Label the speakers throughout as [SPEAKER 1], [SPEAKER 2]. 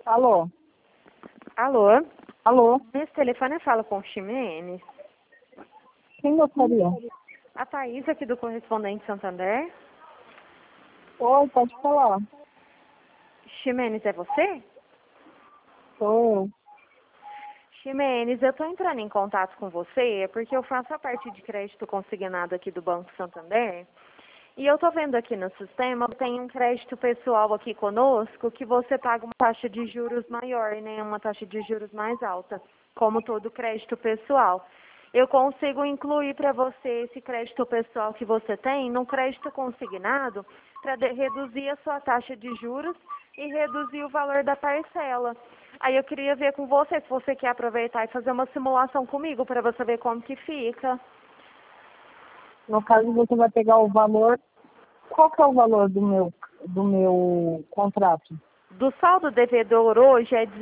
[SPEAKER 1] Alô?
[SPEAKER 2] Alô?
[SPEAKER 1] Alô?
[SPEAKER 2] Nesse telefone eu falo com o Ximenes.
[SPEAKER 1] Quem gostaria?
[SPEAKER 2] A Thaís aqui do Correspondente Santander.
[SPEAKER 1] Oi, pode falar.
[SPEAKER 2] Ximenes, é você?
[SPEAKER 1] Sou eu.
[SPEAKER 2] Ximenes, eu estou entrando em contato com você porque eu faço a parte de crédito consignado aqui do Banco Santander. E eu estou vendo aqui no sistema, tem um crédito pessoal aqui conosco que você paga uma taxa de juros maior, né? Uma taxa de juros mais alta, como todo crédito pessoal. Eu consigo incluir para você esse crédito pessoal que você tem no crédito consignado para reduzir a sua taxa de juros e reduzir o valor da parcela. Aí eu queria ver com você se você quer aproveitar e fazer uma simulação comigo para você ver como que fica.
[SPEAKER 1] No caso, você vai pegar o valor. Qual que é o valor do meu contrato?
[SPEAKER 2] Do saldo devedor hoje é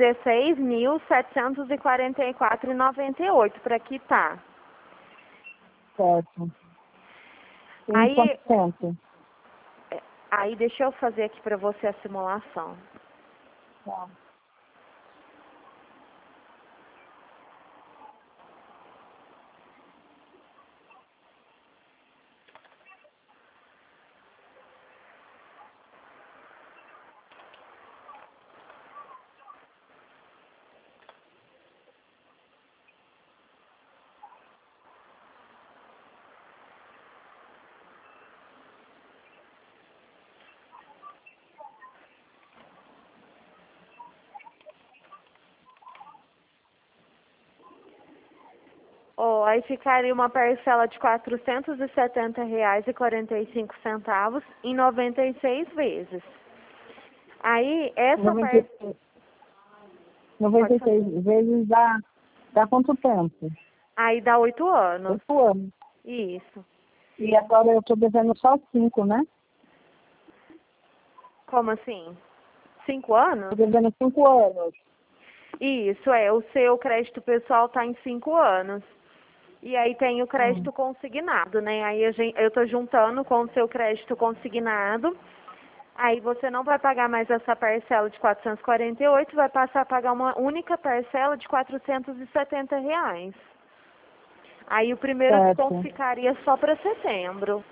[SPEAKER 2] 16.744,98 para quitar.
[SPEAKER 1] Certo. Em
[SPEAKER 2] Aí,
[SPEAKER 1] quanto tempo?
[SPEAKER 2] aí deixa eu fazer aqui para você a simulação.
[SPEAKER 1] Tá.
[SPEAKER 2] Oh, aí ficaria uma parcela de R$ 470,45 em 96 vezes. Aí, essa parcela...
[SPEAKER 1] 96, 96 vezes dá quanto tempo?
[SPEAKER 2] Aí dá 8 anos.
[SPEAKER 1] 8 anos.
[SPEAKER 2] Isso.
[SPEAKER 1] E agora eu estou devendo só 5, né?
[SPEAKER 2] Como assim? 5 anos?
[SPEAKER 1] Estou devendo 5 anos.
[SPEAKER 2] Isso, o seu crédito pessoal está em 5 anos. E aí tem o crédito consignado, né? Aí eu estou juntando com o seu crédito consignado. Aí você não vai pagar mais essa parcela de 448, vai passar a pagar uma única parcela de R$ 470. Aí o primeiro desconto
[SPEAKER 1] Certo.
[SPEAKER 2] ficaria só para setembro.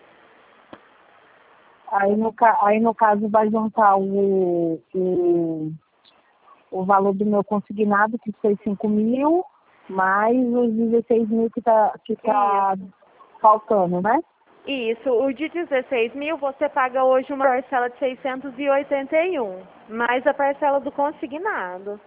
[SPEAKER 1] Aí no caso vai juntar o valor do meu consignado, que foi 5 mil, mais os 16 mil que tá faltando, né?
[SPEAKER 2] Isso, o de 16 mil você paga hoje uma parcela de 681, mais a parcela do consignado.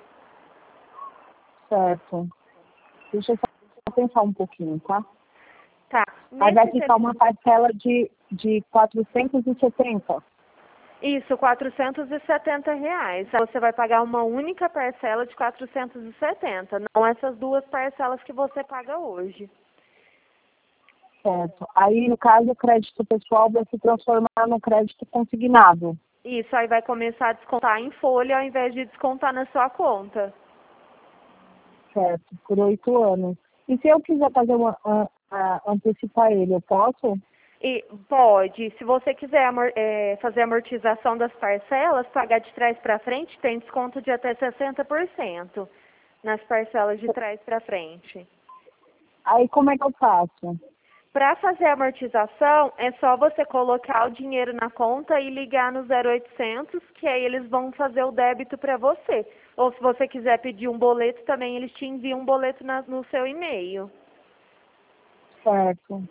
[SPEAKER 1] Certo. Deixa eu só pensar um pouquinho, tá?
[SPEAKER 2] Tá.
[SPEAKER 1] Aí vai ficar uma parcela de 470.
[SPEAKER 2] Isso, R$ 470. Aí você vai pagar uma única parcela de 470, não essas duas parcelas que você paga hoje.
[SPEAKER 1] Certo. Aí, no caso, o crédito pessoal vai se transformar no crédito consignado.
[SPEAKER 2] Isso, aí vai começar a descontar em folha ao invés de descontar na sua conta.
[SPEAKER 1] Certo. Por 8 anos. E se eu quiser fazer antecipar ele, eu posso?
[SPEAKER 2] E pode, se você quiser fazer a amortização das parcelas, pagar de trás para frente, tem desconto de até 60% nas parcelas de trás para frente.
[SPEAKER 1] Aí, como é que eu faço?
[SPEAKER 2] Para fazer a amortização, é só você colocar o dinheiro na conta e ligar no 0800, que aí eles vão fazer o débito para você. Ou se você quiser pedir um boleto também, eles te enviam um boleto no seu e-mail.
[SPEAKER 1] Certo.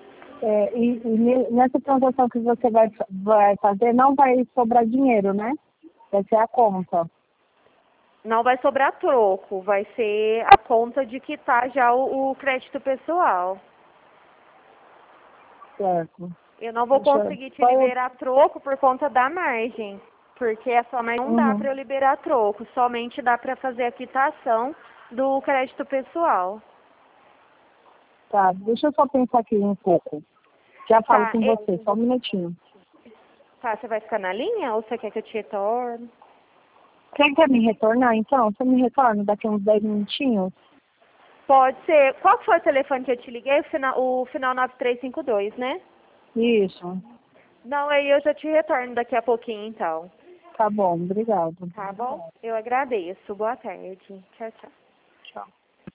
[SPEAKER 1] E nessa transação que você vai fazer, não vai sobrar dinheiro, né? Vai ser a conta.
[SPEAKER 2] Não vai sobrar troco, vai ser a conta de quitar já o crédito pessoal.
[SPEAKER 1] Certo.
[SPEAKER 2] Eu não vou conseguir te liberar troco por conta da margem, porque a sua margem não dá para eu liberar troco, somente dá para fazer a quitação do crédito pessoal.
[SPEAKER 1] Tá, deixa eu só pensar aqui um pouco. Já falo com você, só um minutinho.
[SPEAKER 2] Tá, você vai ficar na linha ou você quer que eu te retorne?
[SPEAKER 1] Quem quer me retornar, então? Você me retorna daqui uns 10 minutinhos?
[SPEAKER 2] Pode ser. Qual que foi o telefone que eu te liguei? O final 9352, né?
[SPEAKER 1] Isso.
[SPEAKER 2] Não, aí eu já te retorno daqui a pouquinho, então.
[SPEAKER 1] Tá bom, obrigada.
[SPEAKER 2] Tá bom? Eu agradeço. Boa tarde. Tchau, tchau.
[SPEAKER 1] Tchau.